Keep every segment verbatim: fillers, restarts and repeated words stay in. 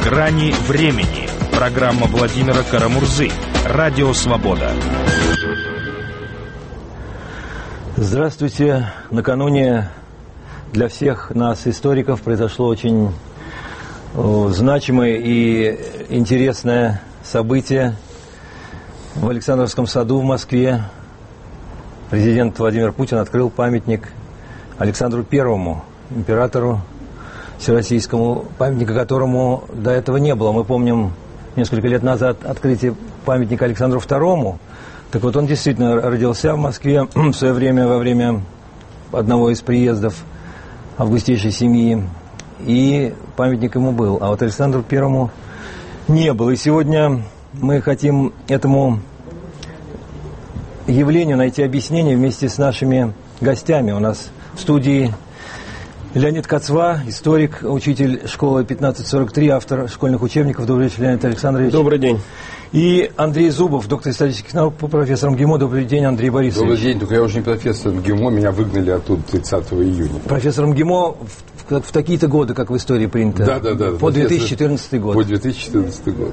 «Грани времени». Программа Владимира Карамурзы. Радио «Свобода». Здравствуйте. Накануне для всех нас, историков, произошло очень значимое и интересное событие в Александровском саду в Москве. Президент Владимир Путин открыл памятник Александру Первому, императору всероссийскому, памятника которому до этого не было. Мы помним несколько лет назад открытие памятника Александру Второму. Так вот, он действительно родился в Москве в свое время, во время одного из приездов августейшей семьи, и памятник ему был. А вот Александру Первому не было. И сегодня мы хотим этому явлению найти объяснение вместе с нашими гостями. У нас в студии Леонид Кацва, историк, учитель школы пятнадцать сорок три, автор школьных учебников. Добрый вечер, Леонид Александрович. Добрый день. И Андрей Зубов, доктор исторических наук, профессор МГИМО. Добрый день, Андрей Борисович. Добрый день, только я уже не профессор МГИМО, меня выгнали оттуда тридцатого июня. Профессор МГИМО в, в, в такие-то годы, как в истории принято. Да, да, да. По две тысячи четырнадцатый год. По две тысячи четырнадцатый год,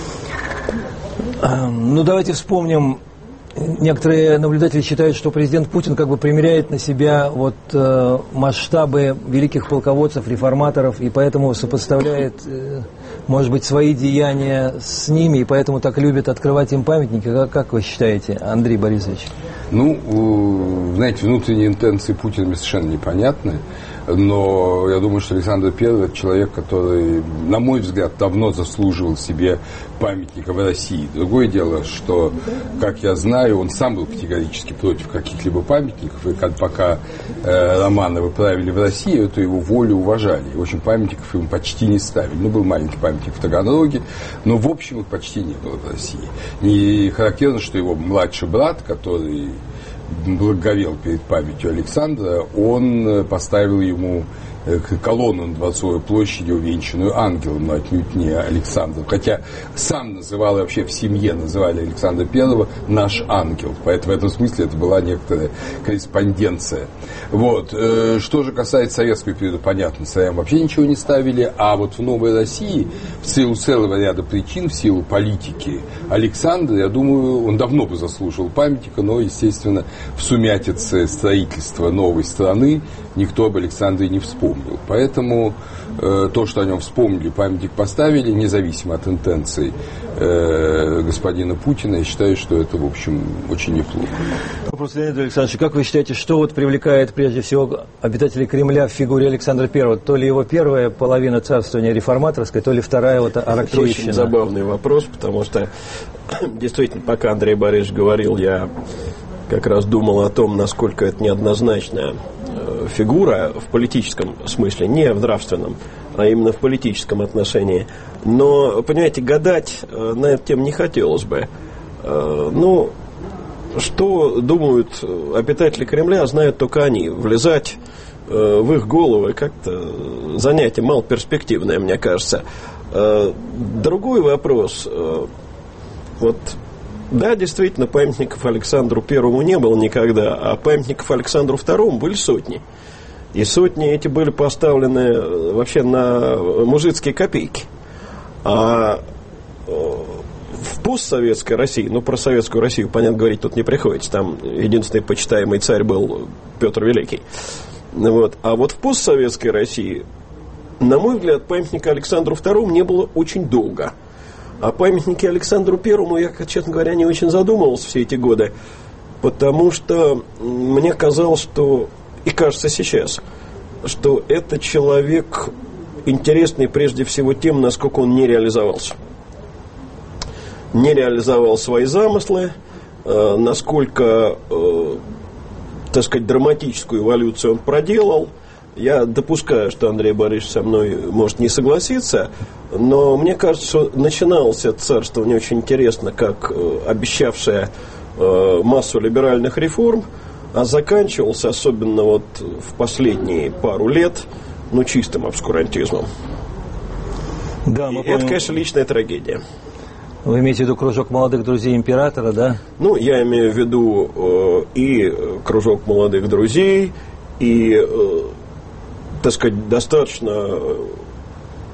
да. Ну, давайте вспомним. Некоторые наблюдатели считают, что президент Путин как бы примеряет на себя вот, э, масштабы великих полководцев, реформаторов, и поэтому сопоставляет, э, может быть, свои деяния с ними, и поэтому так любит открывать им памятники. Как, как вы считаете, Андрей Борисович? Ну, знаете, внутренние интенции Путина мне совершенно непонятны. Но я думаю, что Александр Первый – это человек, который, на мой взгляд, давно заслуживал себе памятника в России. Другое дело, что, как я знаю, он сам был категорически против каких-либо памятников. И как, пока э, Романовы правили в России, то его волю уважали. И, в общем, памятников ему почти не ставили. Ну, был маленький памятник в Таганроге, но, в общем, их почти не было в России. И характерно, что его младший брат, который благоговел перед памятью Александра, он поставил ему колонну на Дворцовой площади, увенчанную ангелом, но отнюдь не Александром. Хотя сам называл, и вообще в семье называли Александра Первого «наш ангел». Поэтому в этом смысле это была некоторая корреспонденция. Вот. Что же касается советского периода, понятно, царям вообще ничего не ставили. А вот в Новой России, в силу целого ряда причин, в силу политики Александра, я думаю, он давно бы заслужил памятника, но, естественно, в сумятице строительства новой страны никто об Александре не вспомнил. Поэтому э, то, что о нем вспомнили, памятник поставили, независимо от интенций э, господина Путина, я считаю, что это, в общем, очень неплохо. Вопрос, Леонид Александрович, как вы считаете, что вот привлекает прежде всего обитателей Кремля в фигуре Александра Первого? То ли его первая половина царствования реформаторская, то ли вторая вот аракчеевщина? Это очень забавный вопрос, потому что действительно, пока Андрей Борисович говорил, я как раз думал о том, насколько это неоднозначная фигура в политическом смысле, не в нравственном, а именно в политическом отношении. Но, понимаете, гадать на эту тему не хотелось бы. Ну, что думают обитатели Кремля, знают только они. Влезать в их головы как-то занятие малоперспективное, мне кажется. Другой вопрос. Вот, да, действительно, памятников Александру Первому не было никогда, а памятников Александру Второму были сотни. И сотни эти были поставлены вообще на мужицкие копейки. А в постсоветской России, ну, про советскую Россию, понятно, говорить тут не приходится, там единственный почитаемый царь был Петр Великий. Вот. А вот в постсоветской России, на мой взгляд, памятника Александру Второму не было очень долго. А памятники Александру Первому я, честно говоря, не очень задумывался все эти годы, потому что мне казалось, что, и кажется сейчас, что это человек интересный прежде всего тем, насколько он не реализовался. Не реализовал свои замыслы, э, насколько, э, так сказать, драматическую эволюцию он проделал. Я допускаю, что Андрей Борисович со мной может не согласиться, но мне кажется, что начиналось это царство не очень интересно, как э, обещавшее э, массу либеральных реформ, а заканчивался, особенно вот в последние пару лет, ну, чистым обскурантизмом. Да, мы И помним... это, конечно, личная трагедия. Вы имеете в виду кружок молодых друзей императора, да? Ну, я имею в виду э, и кружок молодых друзей, и, э, так сказать, достаточно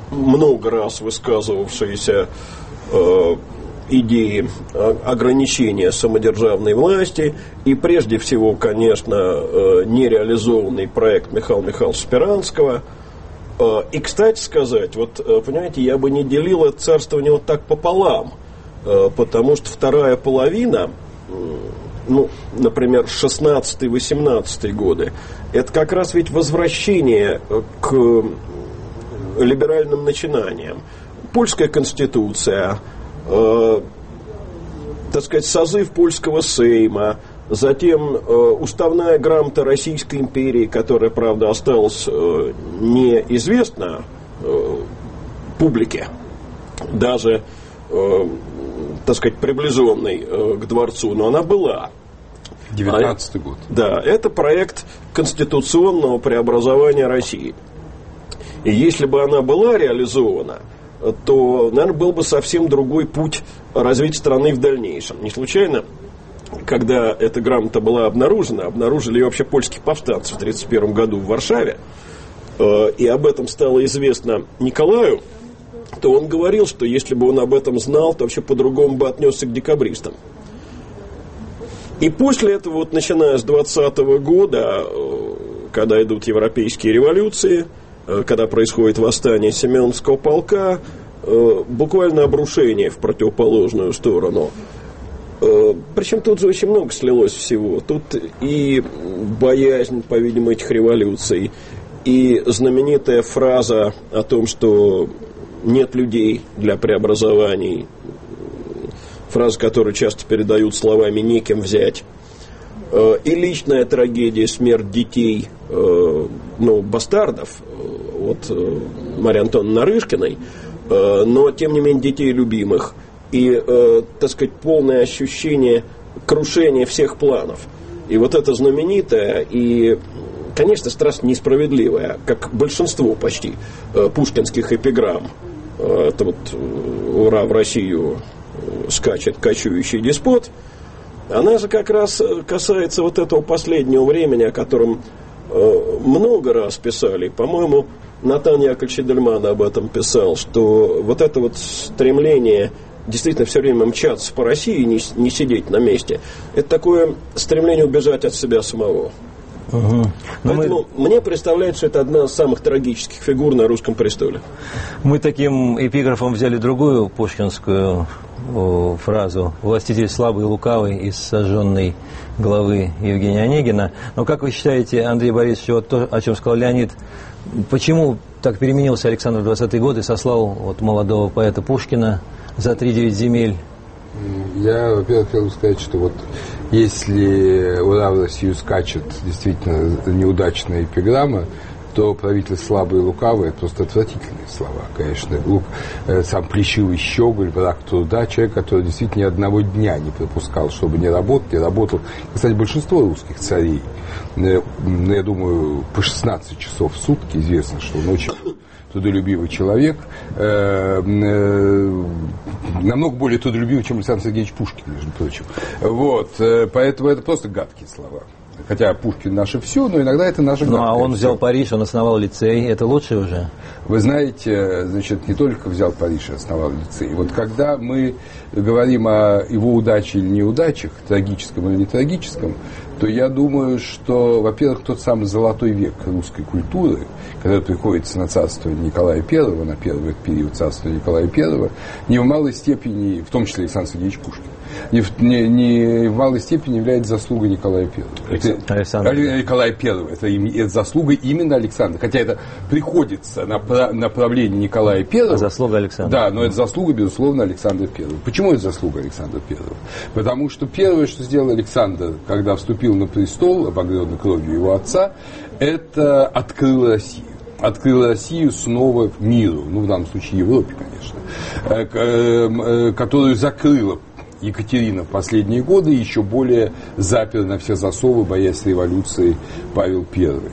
много раз высказывавшиеся э, идеи ограничения самодержавной власти и прежде всего, конечно, э, нереализованный проект Михаила Михайловича Спиранского. Э, и, кстати сказать, вот, понимаете, я бы не делил это царствование вот так пополам, э, потому что вторая половина, э, ну, например, шестнадцатый-восемнадцатый годы, это как раз ведь возвращение к либеральным начинаниям. Польская конституция, э, так сказать, созыв польского сейма, затем э, уставная грамота Российской империи, которая, правда, осталась э, неизвестна э, публике, даже, э, так сказать, приближенной э, к дворцу, но она была. девятнадцатый год. Да, это проект конституционного преобразования России. И если бы она была реализована, то, наверное, был бы совсем другой путь развития страны в дальнейшем. Не случайно, когда эта грамота была обнаружена, обнаружили ее вообще польских повстанцев в тридцать первом году в Варшаве, и об этом стало известно Николаю, то он говорил, что если бы он об этом знал, то вообще по-другому бы отнесся к декабристам. И после этого, вот, начиная с двадцатого года, когда идут европейские революции, когда происходит восстание Семеновского полка, буквально обрушение в противоположную сторону. Причем тут же очень много слилось всего. Тут и боязнь, по-видимому, этих революций, и знаменитая фраза о том, что нет людей для преобразований, фраза, которую часто передают словами «некем взять», и личная трагедия, смерть детей, ну, бастардов от Марии Антоновны Нарышкиной, но, тем не менее, детей любимых, и, так сказать, полное ощущение крушения всех планов. И вот это знаменитое и, конечно, страшно несправедливое, как большинство почти пушкинских эпиграмм, это вот «Ура, в Россию скачет кочующий деспот», она же как раз касается вот этого последнего времени, о котором э, много раз писали. По-моему, Натан Яковлевич Эдельман об этом писал, что вот это вот стремление действительно все время мчаться по России, не, не сидеть на месте, это такое стремление убежать от себя самого. Угу. Поэтому мы... мне представляется, что это одна из самых трагических фигур на русском престоле. Мы таким эпиграфом взяли другую пушкинскую о, фразу «Властитель слабый и лукавый» из сожженной главы Евгения Онегина. Но как вы считаете, Андрей Борисович, вот то, о чем сказал Леонид, почему так переменился Александр в двадцатые годы, сослал вот молодого поэта Пушкина за тридевять земель? Я, во-первых, хотел бы сказать, что вот если «Ура, в Россию скачет» действительно неудачная эпиграмма, то правитель слабый и лукавый – это просто отвратительные слова. Конечно, лук, э, сам плешивый щеголь, враг труда, человек, который действительно ни одного дня не пропускал, чтобы не работать, и работал. Кстати, большинство русских царей, э, я думаю, по шестнадцать часов в сутки, известно, что он очень трудолюбивый человек, э, э, намного более трудолюбивый, чем Александр Сергеевич Пушкин, между прочим. Вот, э, поэтому это просто гадкие слова. Хотя Пушкин наше все, но иногда это наше гадкое. Ну, а он все. взял Париж, он основал лицей, это лучше уже? Вы знаете, значит, не только взял Париж и основал лицей. Вот когда мы говорим о его удаче или неудачах, трагическом или не трагическом, то я думаю, что, во-первых, тот самый золотой век русской культуры, который приходится на царство Николая Первого, на первый период царства Николая Первого, не в малой степени, в том числе Александр Сергеевич Пушкин, не в, не, не в малой степени является заслугой Николая Первого. Это, Александр. Николая Первого. Это, это заслуга именно Александра. Хотя это приходится на направление Николая Первого. А заслуга Александра. Да, но это заслуга, безусловно, Александра Первого. Почему это заслуга Александра Первого? Потому что первое, что сделал Александр, когда вступил на престол, обогренный кровью его отца, это открыл Россию. Открыл Россию снова миру, ну, в данном случае Европе, конечно, которую закрыла Екатерина в последние годы, еще более запер на все засовы, боясь революции, Павел Первый.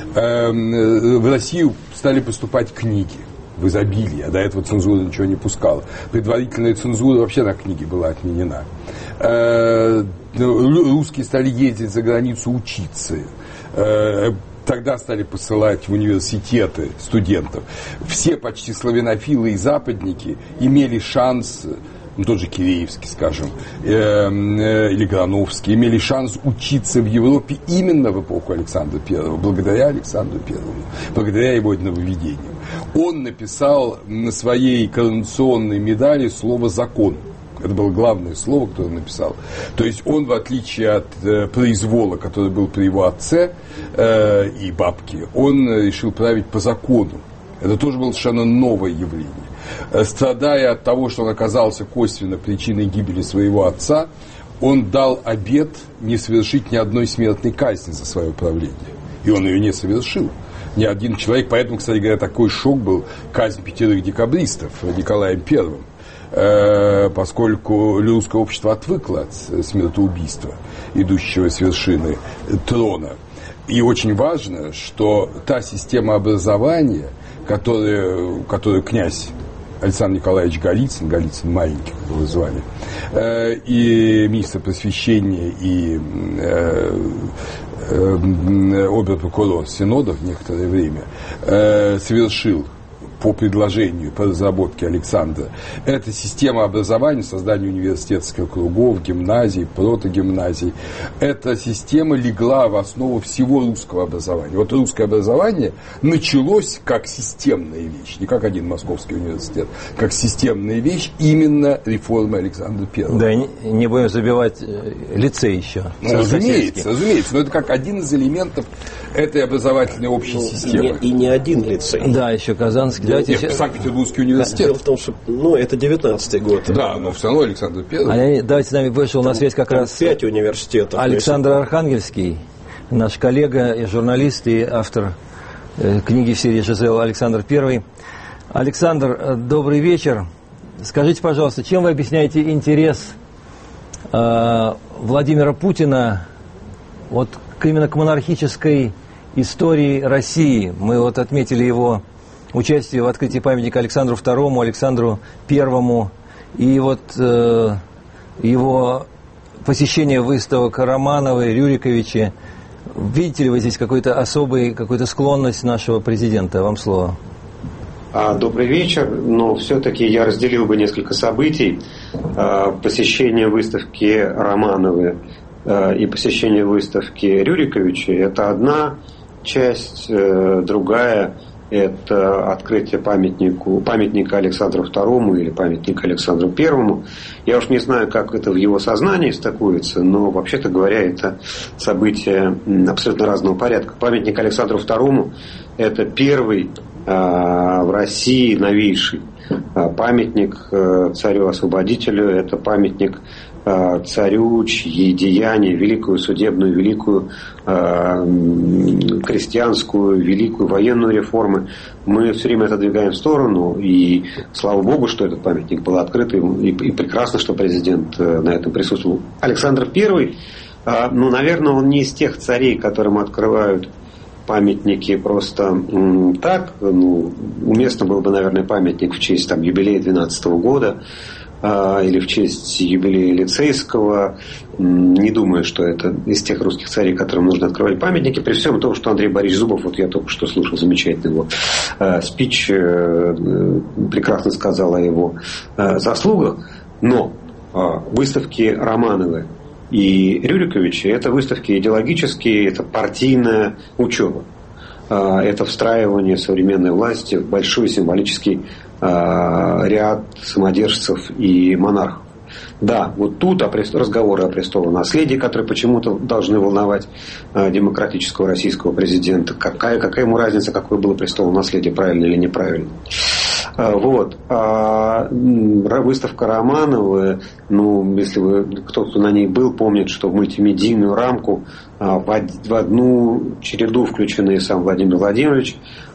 В Россию стали поступать книги в изобилии, а до этого цензура ничего не пускала. Предварительная цензура вообще на книги была отменена. Русские стали ездить за границу учиться. Тогда стали посылать в университеты студентов. Все почти славянофилы и западники имели шанс, ну, тот же Киреевский, скажем, э, э, или Грановский, имели шанс учиться в Европе именно в эпоху Александра Первого, благодаря Александру Первому, благодаря его нововведениям. Он написал на своей коронационной медали слово «закон». Это было главное слово, которое он написал. То есть он, в отличие от э, произвола, который был при его отце э, и бабке, он решил править по закону. Это тоже было совершенно новое явление. Э, страдая от того, что он оказался косвенно причиной гибели своего отца, он дал обет не совершить ни одной смертной казни за свое правление. И он ее не совершил. Ни один человек, поэтому, кстати говоря, такой шок был казнь пятерых декабристов Николаем Первым. Поскольку русское общество отвыкло от смертоубийства, идущего с вершины трона. И очень важно, что та система образования, которую, которую князь Александр Николаевич Голицын, Голицын маленький, как его звали, и министр просвещения, и обер-прокурор Синодов некоторое время совершил по предложению, по разработке Александра, эта система образования, создание университетских кругов, гимназий, протогимназий, эта система легла в основу всего русского образования. Вот русское образование началось как системная вещь, не как один московский университет, как системная вещь именно реформы Александра Первого. Да, не, не будем забивать лицей еще. Ну, разумеется, разумеется, но это как один из элементов этой образовательной общей ну, системы. И, и не один лицей. Да, еще Казанский. Нет, еще... Санкт-Петербургский университет. Дело в том, что ну, это девятнадцатый год. Да, но все равно Александр Первый. А, давайте с нами вышел на связь как раз пять университетов. Александр Архангельский, наш коллега и журналист, и автор э, книги в серии «Жизель Александр Первый». Александр, добрый вечер. Скажите, пожалуйста, чем вы объясняете интерес э, Владимира Путина вот именно к монархической истории России? Мы вот отметили его участие в открытии памятника Александру Второму, Александру Первому, и вот э, его посещение выставок Романовой, Рюриковича. Видите ли вы здесь какой-то особый, какую-то склонность нашего президента? Вам слово. Добрый вечер. Но все-таки я разделил бы несколько событий. Посещение выставки Романовой и посещение выставки Рюриковича – это одна часть, другая – это открытие памятнику, памятника Александру Второму или памятника Александру Первому. Я уж не знаю, как это в его сознании стыкуется, но, вообще-то говоря, это события абсолютно разного порядка. Памятник Александру Второму – это первый э, в России новейший памятник э, царю-освободителю, это памятник э, царю, чьи деяния, великую судебную, великую э, крестьянскую, великую военную реформы мы все время отодвигаем в сторону, и слава богу, что этот памятник был открыт, и, и прекрасно, что президент э, на этом присутствовал. Александр Первый, э, ну, наверное, он не из тех царей, которым открывают памятники просто м, так, ну, уместно был бы, наверное, памятник в честь там, юбилея двенадцатого года э, или в честь юбилея лицейского. М, не думаю, что это из тех русских царей, которым нужно открывать памятники, при всем том, что Андрей Борисович Зубов, вот я только что слушал замечательный его э, спич, э, прекрасно сказал о его э, заслугах, но э, выставки Романовой и Рюриковича – это выставки идеологические, это партийная учеба. Это встраивание современной власти в большой символический ряд самодержцев и монархов. Да, вот тут разговоры о престолонаследии, которые почему-то должны волновать демократического российского президента. Какая, какая ему разница, какое было престолонаследие, правильно или неправильно. Вот. А выставка Романовой, ну, если вы, кто-то на ней был, помнит, что в мультимедийную рамку в одну череду включены и сам Владимир Владимирович,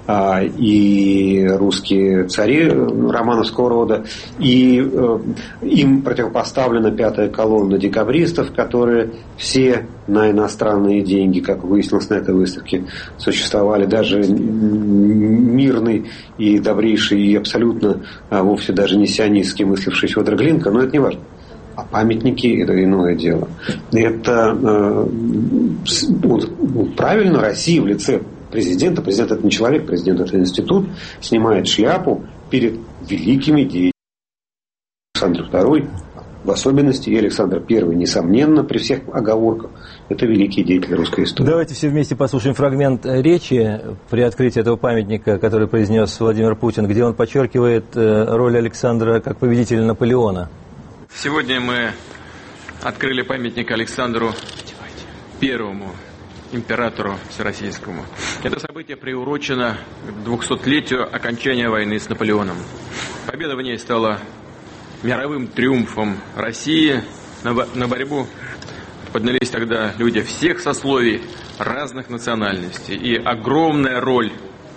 и русские цари романовского рода, и им противопоставлена пятая колонна декабристов, которые все на иностранные деньги, как выяснилось на этой выставке, существовали. Даже мирный и добрейший, и абсолютно вовсе даже не сионистски мысливший Федор Глинка, но это не важно. А памятники – это иное дело. Это э, вот, правильно Россия в лице президента, президент это не человек, президент это институт, снимает шляпу перед великими деятелями. Александр второй, в особенности, и Александр первый, несомненно, при всех оговорках, это великие деятели русской истории. Давайте все вместе послушаем фрагмент речи при открытии этого памятника, который произнес Владимир Путин, где он подчеркивает роль Александра как победителя Наполеона. Сегодня мы открыли памятник Александру Первому, императору всероссийскому. Это событие приурочено к двухсотлетию окончания войны с Наполеоном. Победа в ней стала мировым триумфом России. На борьбу поднялись тогда люди всех сословий, разных национальностей. И огромная роль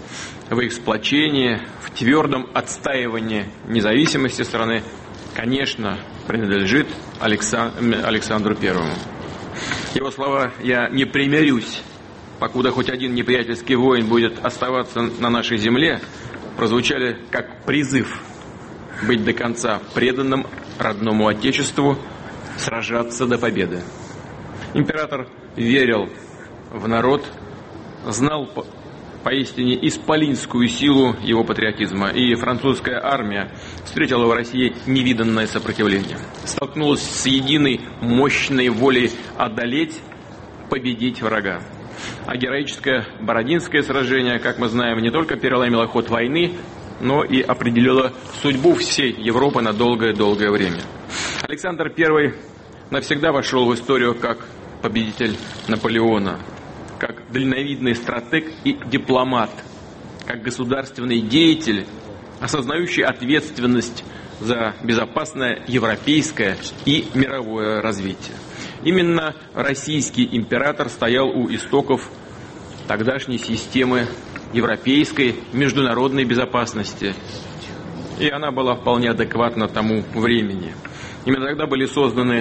в их сплочении, в твердом отстаивании независимости страны, конечно, принадлежит Александру Первому. Его слова «я не примирюсь, покуда хоть один неприятельский воин будет оставаться на нашей земле», прозвучали как призыв быть до конца преданным родному Отечеству, сражаться до победы. Император верил в народ, знал по- поистине исполинскую силу его патриотизма, и французская армия встретила в России невиданное сопротивление. Столкнулась с единой мощной волей одолеть, победить врага. А героическое Бородинское сражение, как мы знаем, не только переломило ход войны, но и определило судьбу всей Европы на долгое-долгое время. Александр Первый навсегда вошел в историю как победитель Наполеона, как дальновидный стратег и дипломат, как государственный деятель, осознающий ответственность за безопасное европейское и мировое развитие. Именно российский император стоял у истоков тогдашней системы европейской международной безопасности, и она была вполне адекватна тому времени. Именно тогда были созданы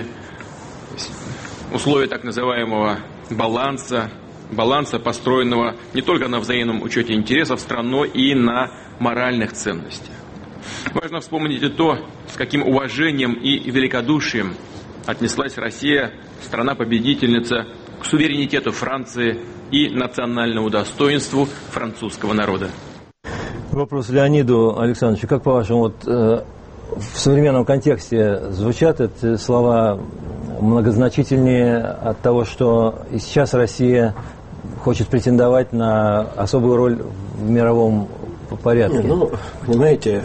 условия так называемого баланса, баланса, построенного не только на взаимном учете интересов стран, но и на моральных ценностях. Важно вспомнить и то, с каким уважением и великодушием отнеслась Россия, страна-победительница, к суверенитету Франции и национальному достоинству французского народа. Вопрос Леониду Александровичу. Как по-вашему, вот, э, в современном контексте звучат эти слова многозначительнее от того, что и сейчас Россия хочет претендовать на особую роль в мировом порядке? Ну, понимаете,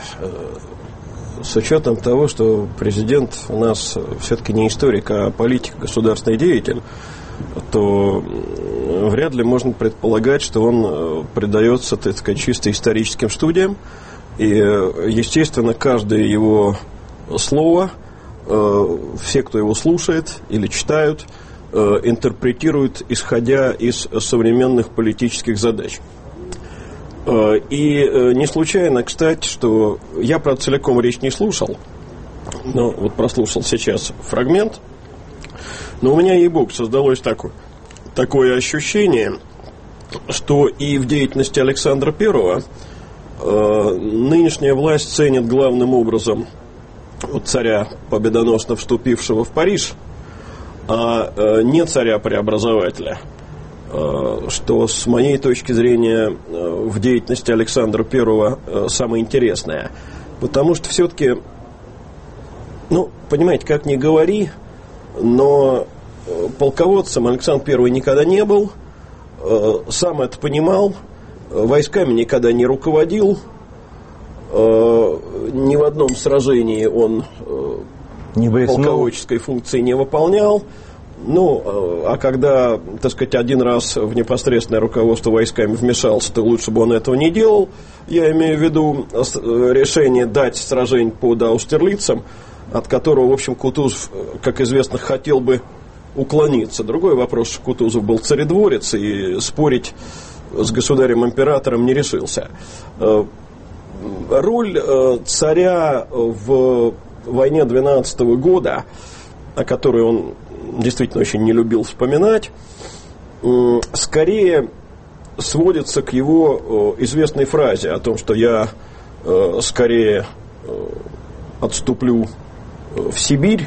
с учетом того, что президент у нас все-таки не историк, а политик, государственный деятель, то вряд ли можно предполагать, что он предается, так сказать, чисто историческим студиям. И, естественно, каждое его слово, все, кто его слушает или читают, интерпретируют, исходя из современных политических задач. И не случайно, кстати, что я, правда, целиком речь не слушал, но вот прослушал сейчас фрагмент. Но у меня, ей-богу, создалось такое, такое ощущение, что и в деятельности Александра Первого э, нынешняя власть ценит главным образом вот царя, победоносно вступившего в Париж, а э, не царя-преобразователя, э, что с моей точки зрения э, в деятельности Александра Первого э, самое интересное. Потому что все-таки, ну, понимаете, как ни говори, но полководцем Александр Первый никогда не был, сам это понимал, войсками никогда не руководил, ни в одном сражении он не полководческой функции не выполнял. Ну, а когда, так сказать, один раз в непосредственное руководство войсками вмешался, то лучше бы он этого не делал. Я имею в виду решение дать сражение под Аустерлицем, от которого, в общем, Кутузов, как известно, хотел бы уклониться. Другой вопрос, что Кутузов был царедворец и спорить с государем-императором не решился. Роль царя в войне двенадцатого года, о которой он действительно очень не любил вспоминать, скорее сводится к его известной фразе о том, что я скорее отступлю в Сибирь,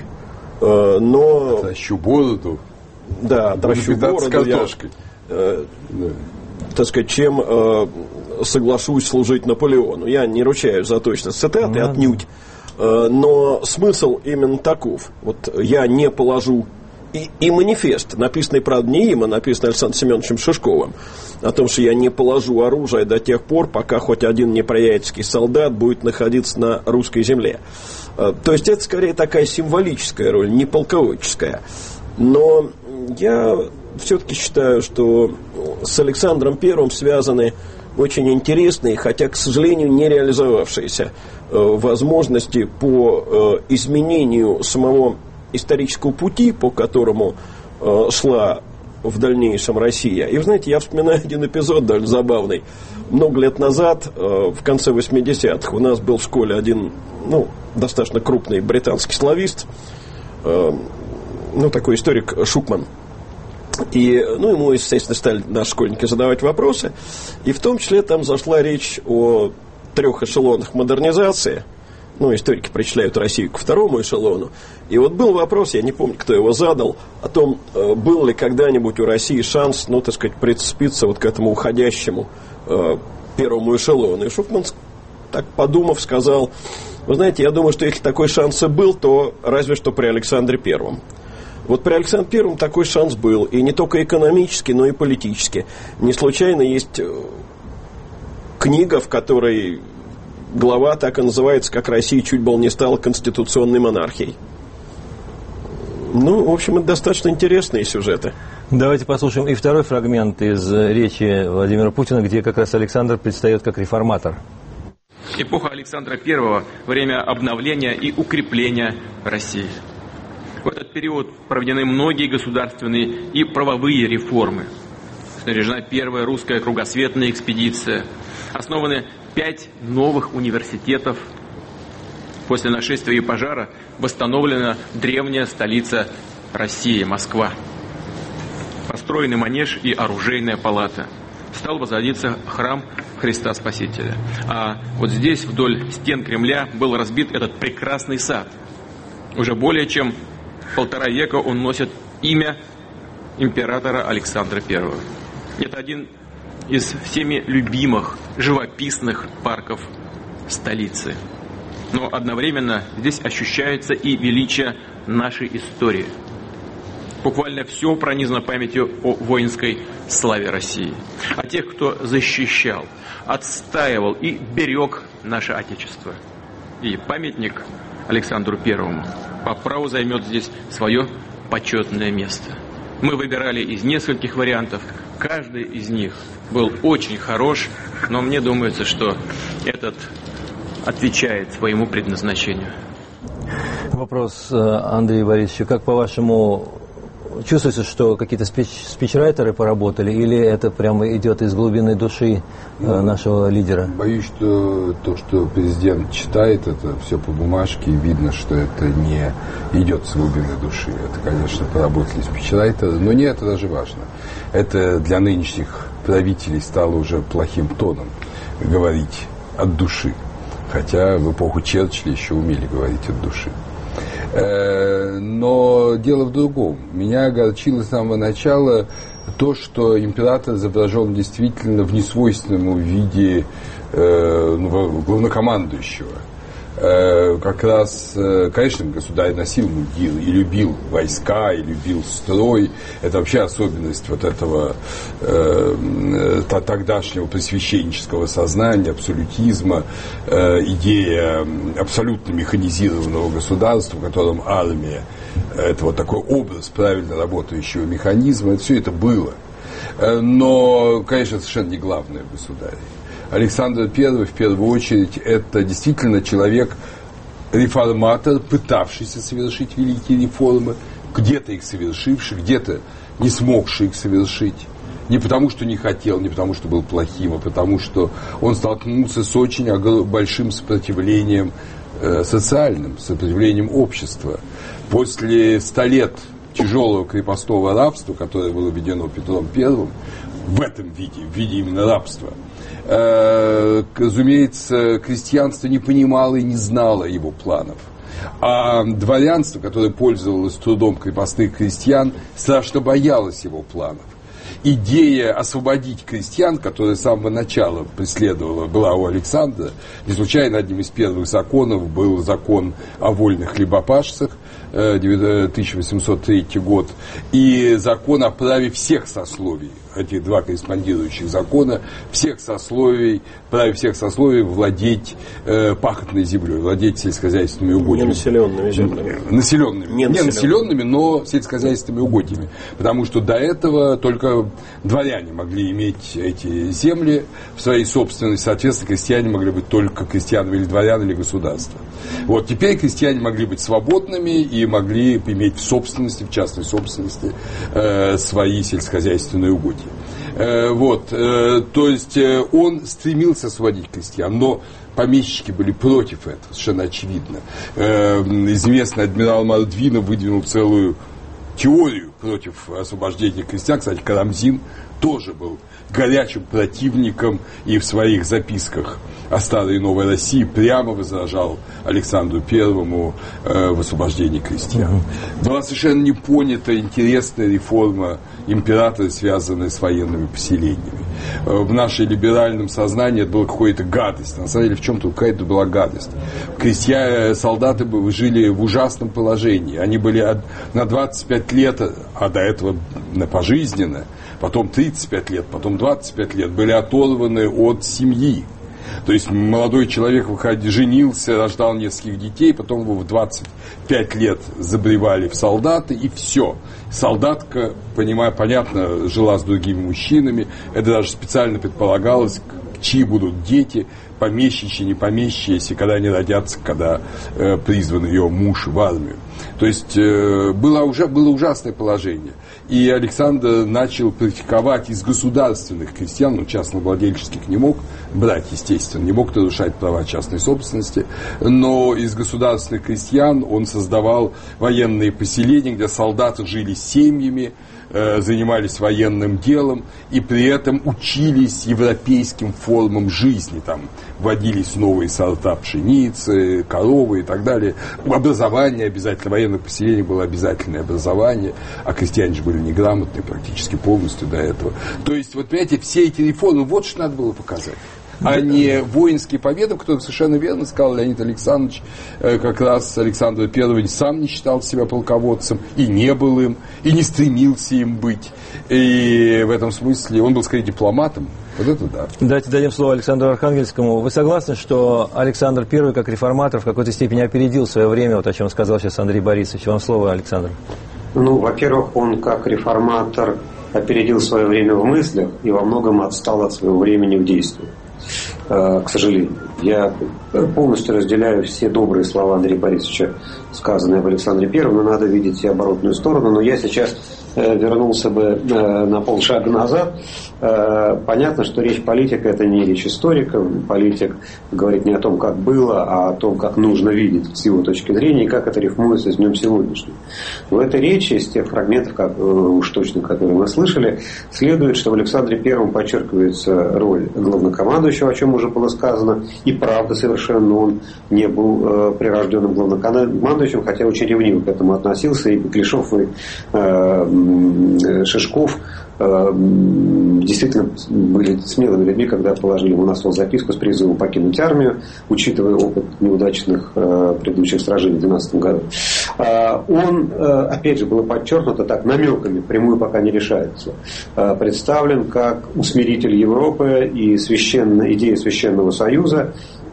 но... Отращу бороду. Да, отращу бороду. С картошкой. Я, да. так сказать, чем э, соглашусь служить Наполеону. Я не ручаюсь за точность цитаты, mm-hmm. отнюдь. Э, но смысл именно таков. Вот я не положу и, и манифест, написанный, правда, не им, а написанный Александром Семеновичем Шишковым, о том, что я не положу оружие до тех пор, пока хоть один непроятельский солдат будет находиться на русской земле. Э, то есть это скорее такая символическая роль, не полководческая. Но я все-таки считаю, что с Александром Первым связаны очень интересные, хотя, к сожалению, не реализовавшиеся э, возможности по э, изменению самого исторического пути, по которому э, шла в дальнейшем Россия. И, вы знаете, я вспоминаю один эпизод даже забавный. Много лет назад, э, в конце восьмидесятых, у нас был в школе один, ну, достаточно крупный британский славист, э, ну, такой историк Шукман. И, ну, ему, естественно, стали наши школьники задавать вопросы. И в том числе там зашла речь о трех эшелонах модернизации. Ну, историки причисляют Россию ко второму эшелону. И вот был вопрос, я не помню, кто его задал, о том, был ли когда-нибудь у России шанс, ну, так сказать, прицепиться вот к этому уходящему э, первому эшелону. И Шуфман, так подумав, сказал: вы знаете, я думаю, что если такой шанс и был, то разве что при Александре Первом. Вот при Александре Первом такой шанс был, и не только экономически, но и политически. Не случайно есть книга, в которой глава так и называется, как Россия чуть было не стала конституционной монархией. Ну, в общем, это достаточно интересные сюжеты. Давайте послушаем и второй фрагмент из речи Владимира Путина, где как раз Александр предстает как реформатор. Эпоха Александра Первого – время обновления и укрепления России. В этот период проведены многие государственные и правовые реформы. Снаряжена первая русская кругосветная экспедиция. Основаны пять новых университетов. После нашествия и пожара восстановлена древняя столица России, Москва. Построены манеж и оружейная палата. Стал возводиться храм Христа Спасителя. А вот здесь, вдоль стен Кремля, был разбит этот прекрасный сад. Уже более чем полтора века он носит имя императора Александра Первого. Это один из всеми любимых живописных парков столицы. Но одновременно здесь ощущается и величие нашей истории. Буквально все пронизано памятью о воинской славе России. О тех, кто защищал, отстаивал и берег наше Отечество. И памятник Александру Первому по праву займет здесь свое почетное место. Мы выбирали из нескольких вариантов. Каждый из них был очень хорош, но мне думается, что этот отвечает своему предназначению. Вопрос Андрею Борисовичу. Как, по-вашему, чувствуется, что какие-то спич, спичрайтеры поработали, или это прямо идет из глубины души ну, нашего лидера? Боюсь, что то, что президент читает, это все по бумажке, и видно, что это не идет с глубины души. Это, конечно, поработали спичрайтеры, но не это даже важно. Это для нынешних правителей стало уже плохим тоном говорить от души. Хотя в эпоху Черчилля еще умели говорить от души. Но дело в другом. Меня огорчило с самого начала то, что император изображен действительно в несвойственном виде ну, главнокомандующего. Как раз, конечно, государь носил мундир и любил войска, и любил строй. Это вообще особенность вот этого э, тогдашнего просвещенческого сознания, абсолютизма, э, идея абсолютно механизированного государства, в котором армия – это вот такой образ правильно работающего механизма. Все это было. Но, конечно, совершенно не главное в государе. Александр Первый, в первую очередь, это действительно человек-реформатор, пытавшийся совершить великие реформы, где-то их совершивший, где-то не смогший их совершить. Не потому, что не хотел, не потому, что был плохим, а потому, что он столкнулся с очень большим сопротивлением э, социальным, сопротивлением общества. После ста лет тяжелого крепостного рабства, которое было введено Петром Первым, в этом виде, в виде именно рабства, разумеется, крестьянство не понимало и не знало его планов. А дворянство, которое пользовалось трудом крепостных крестьян, страшно боялось его планов. идея освободить крестьян, которая с самого начала преследовала, была у Александра, не случайно одним из первых законов был закон о вольных хлебопашцах, тысяча восемьсот третий год, и закон о праве всех сословий, эти два корреспондирующих закона, всех сословий, праве всех сословий владеть э, пахотной землей, владеть сельскохозяйственными угодьями. Ненаселенными землями. Населенными. Не населенными. населенными, но сельскохозяйственными угодьями. Потому что до этого только дворяне могли иметь эти земли в своей собственности, соответственно, крестьяне могли быть только крестьянами или дворянами, или государства. Вот теперь крестьяне могли быть свободными и могли иметь в собственности, в частной собственности, э, свои сельскохозяйственные угодья. Э, вот, э, то есть э, он стремился освободить крестьян, но помещики были против этого, совершенно очевидно. Э, известный адмирал Мордвинов выдвинул целую теорию против освобождения крестьян. Кстати, Карамзин тоже был горячим противником и в своих записках о старой и новой России прямо возражал Александру Первому э, в освобождении крестьян. Была совершенно не понята интересная реформа императора, связанная с военными поселениями. Э, в нашем либеральном сознании это была какая-то гадость. На самом деле в чем-то какая-то была гадость. Крестьяне, солдаты жили в ужасном положении. Они были от, на двадцать пять лет, а до этого на пожизненно, потом тридцать пять лет, потом двадцать пять лет были оторваны от семьи. То есть молодой человек выходил, женился, рождал нескольких детей, потом его в двадцать пять лет забревали в солдаты, и все. Солдатка, понимаю, понятно, жила с другими мужчинами. Это даже специально предполагалось, чьи будут дети, помещичьи, не помещичьи, когда они родятся, когда э, призван ее муж в армию. То есть э, было, уже, было ужасное положение. И Александр начал практиковать из государственных крестьян, ну, частновладельческих не мог брать, естественно, не мог нарушать права частной собственности, но из государственных крестьян он создавал военные поселения, где солдаты жили семьями, э, занимались военным делом и при этом учились европейским формам жизни. Там вводились новые сорта пшеницы, коровы и так далее. Образование обязательно, военных поселений было обязательное образование, а крестьяне же были неграмотные практически полностью до этого. То есть, вот понимаете, все эти реформы, вот что надо было показать. А не воинские победы, которые совершенно верно сказал Леонид Александрович, как раз Александр Первый сам не считал себя полководцем, и не был им, и не стремился им быть. И в этом смысле он был скорее дипломатом. Вот это да. Давайте дадим слово Александру Архангельскому. Вы согласны, что Александр Первый, как реформатор, в какой-то степени опередил свое время, вот о чем сказал сейчас Андрей Борисович? Вам слово, Александр. Ну, во-первых, он как реформатор опередил свое время в мыслях и во многом отстал от своего времени в действии. К сожалению. Я полностью разделяю все добрые слова Андрея Борисовича, сказанные об Александре Первом, но надо видеть и оборотную сторону. Но я сейчас вернулся бы на полшага назад. Понятно, что речь политика – это не речь историка. Политик говорит не о том, как было, а о том, как нужно видеть с его точки зрения и как это рифмуется с днем сегодняшним. В этой речи, из тех фрагментов, как, уж точно, которые мы слышали, следует, что в Александре Первом подчеркивается роль главнокомандующего, о чем уже было сказано, и правда совершенно он не был э, прирожденным главнокомандующим, хотя очень ревниво к этому относился, и Беклишев, и э, Шишков э, действительно были смелыми людьми, когда положили ему на стол записку с призывом покинуть армию, учитывая опыт неудачных э, предыдущих сражений в две тысячи двенадцатом году. Э, он, э, опять же, было подчеркнуто так, намеками, прямую пока не решается, э, представлен как усмиритель Европы и священная идея Священного Союза,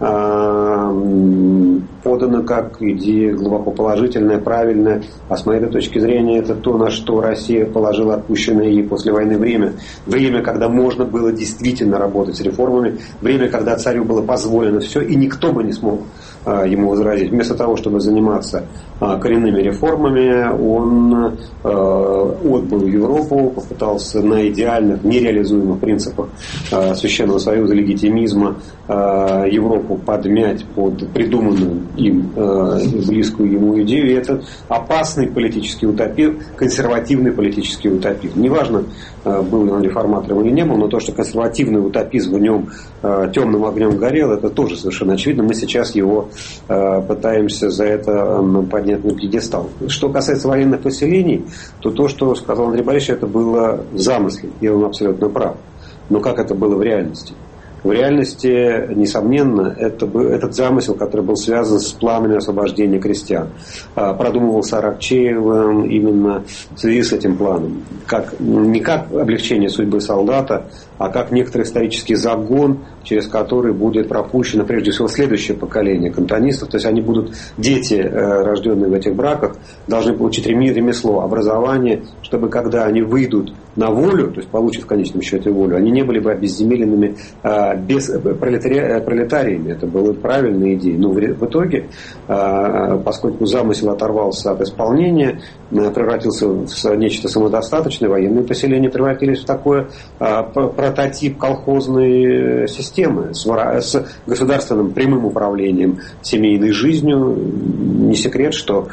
подано как идея глубоко положительная, правильная, а с моей точки зрения это то, на что Россия положила отпущенное ей после войны время. Время, когда можно было действительно работать с реформами, время, когда царю было позволено все, и никто бы не смог ему возразить. Вместо того, чтобы заниматься коренными реформами, он отбыл Европу, попытался на идеальных, нереализуемых принципах Священного Союза, легитимизма Европу подмять под придуманную им э, близкую ему идею. И это опасный политический утопизм, консервативный политический утопизм. Неважно, э, был ли он реформатором или не был, но то, что консервативный утопизм в нем э, темным огнем горел, это тоже совершенно очевидно. Мы сейчас его э, пытаемся за это э, поднять на пьедестал. Что касается военных поселений, то то, что сказал Андрей Борисович, это было в замысле, и он абсолютно прав. Но как это было в реальности? В реальности, несомненно, это был, этот замысел, который был связан с планами освобождения крестьян, продумывался Аракчеевым именно в связи с этим планом. Как, не как облегчение судьбы солдата, а как некоторый исторический загон, через который будет пропущено прежде всего следующее поколение кантонистов. То есть они будут, дети, рожденные в этих браках, должны получить ремесло, образование, чтобы когда они выйдут на волю, то есть получат в конечном счете волю, они не были бы обезземеленными без пролетари... пролетариями. Это была правильная идея. Но в итоге, поскольку замысел оторвался от исполнения, превратился в нечто самодостаточное, военные поселения превратились в такое прототип колхозной системы с государственным прямым управлением семейной жизнью. Не секрет, что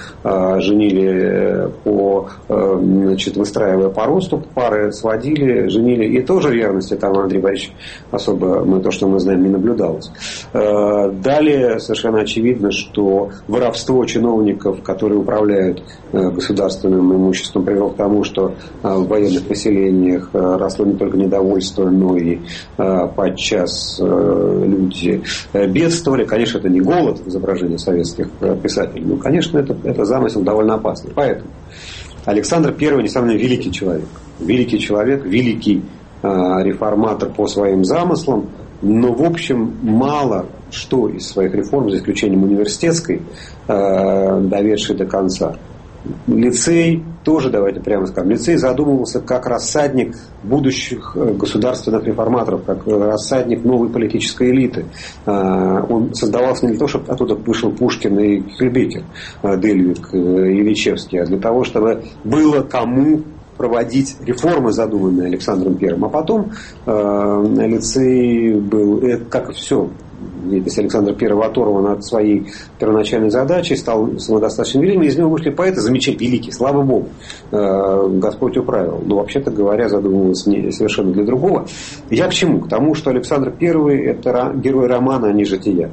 женили по, значит, выстраивая по росту, пары сводили, женили. И тоже верности там Андрей Борисович особо, мы, то, что мы знаем, не наблюдалось. Далее совершенно очевидно, что воровство чиновников, которые управляют государственным имуществом, привело к тому, что в военных поселениях росло не только недовольство, но и подчас люди бедствовали. Конечно, это не голод в изображении советских писателей, но, конечно, это, это замысел довольно опасный. Поэтому Александр Первый, несомненно, великий человек. Великий человек, великий реформатор по своим замыслам, но, в общем, мало что из своих реформ, за исключением университетской, доведший до конца. Лицей тоже, давайте прямо скажем, лицей задумывался как рассадник будущих государственных реформаторов, как рассадник новой политической элиты. Он создавался не для того, чтобы оттуда вышел Пушкин и Кюльбекер, Дельвиг и Ильичевский, а для того, чтобы было кому проводить реформы, задуманные Александром Первым. А потом э, лицей был, э, как и все, если Александр Первый оторван от своей первоначальной задачи, стал самодостаточным великим, из него вышли поэты замечательные, великие, слава Богу, э, Господь управил. Но, вообще-то говоря, задумывался не, совершенно для другого. Я к чему? К тому, что Александр Первый – это герой романа, а не жития.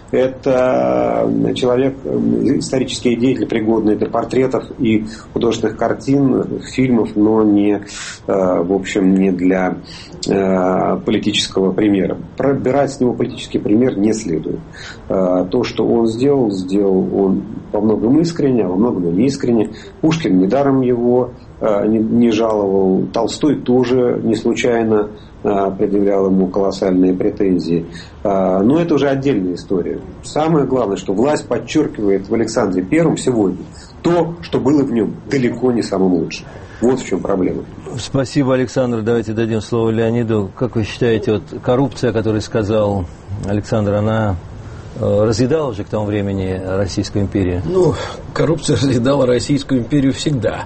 Это человек, исторический деятель, пригодный для портретов и художественных картин, фильмов, но не, в общем, не для политического примера. Пробирать с него политический пример не следует. То, что он сделал, сделал он во многом искренне, а во многом не искренне. Пушкин недаром его не, не жаловал. Толстой тоже не случайно предъявлял ему колоссальные претензии. Но это уже отдельная история. Самое главное, что власть подчеркивает в Александре Первом сегодня то, что было в нем далеко не самым лучшим. Вот в чем проблема. Спасибо, Александр. Давайте дадим слово Леониду. Как вы считаете, вот коррупция, о которой сказал Александр, она разъедала уже к тому времени Российскую империю? Ну, коррупция разъедала Российскую империю всегда.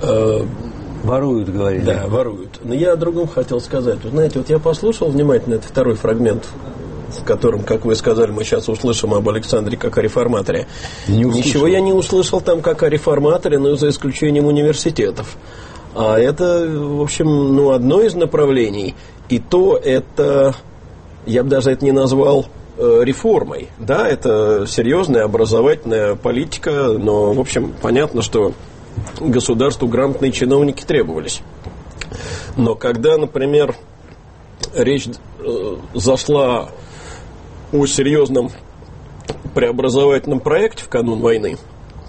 Воруют, говорили. Да, воруют. Но я о другом хотел сказать. Вы знаете, вот я послушал внимательно этот второй фрагмент, в котором, как вы сказали, мы сейчас услышим об Александре как о реформаторе. Ничего я не услышал там как о реформаторе, но за исключением университетов. А это, в общем, ну, одно из направлений. И то это, я бы даже это не назвал э, реформой. Да, это серьезная образовательная политика, но, в общем, понятно, что государству грамотные чиновники требовались. Но когда, например, речь э, зашла о серьезном преобразовательном проекте в канун войны,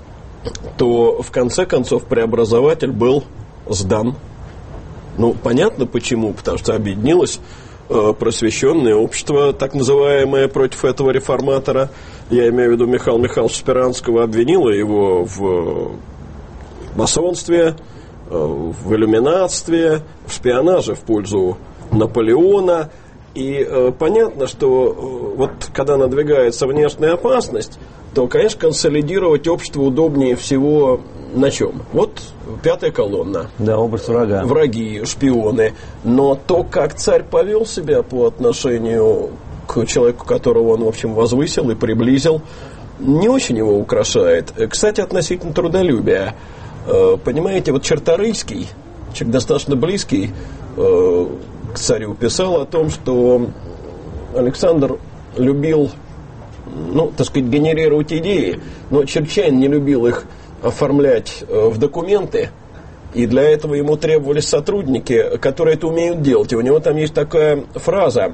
то в конце концов преобразователь был сдан. Ну, понятно почему, потому что объединилось э, просвещенное общество, так называемое, против этого реформатора. Я имею в виду Михаила Михайловича Спиранского, обвинило его в масонстве, в иллюминатстве, в шпионаже в пользу Наполеона. И э, понятно, что э, вот когда надвигается внешняя опасность, то, конечно, консолидировать общество удобнее всего на чем? Вот пятая колонна. Да, образ врага. Враги, шпионы. Но то, как царь повел себя по отношению к человеку, которого он, в общем, возвысил и приблизил, не очень его украшает. Кстати, относительно трудолюбия. Понимаете, вот Черторийский, человек достаточно близкий к царю, писал о том, что Александр любил, ну, так сказать, генерировать идеи, но чрезвычайно не любил их оформлять в документы, и для этого ему требовались сотрудники, которые это умеют делать. И у него там есть такая фраза: